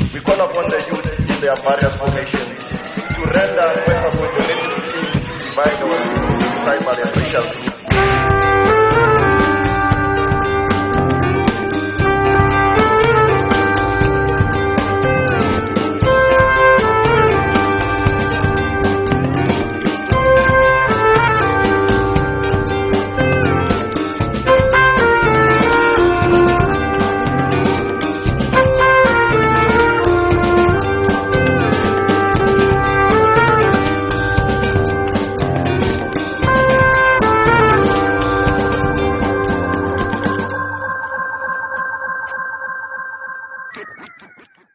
We call upon the youth in their various formations to render unquestionable unity to divide our tribal and racial groups.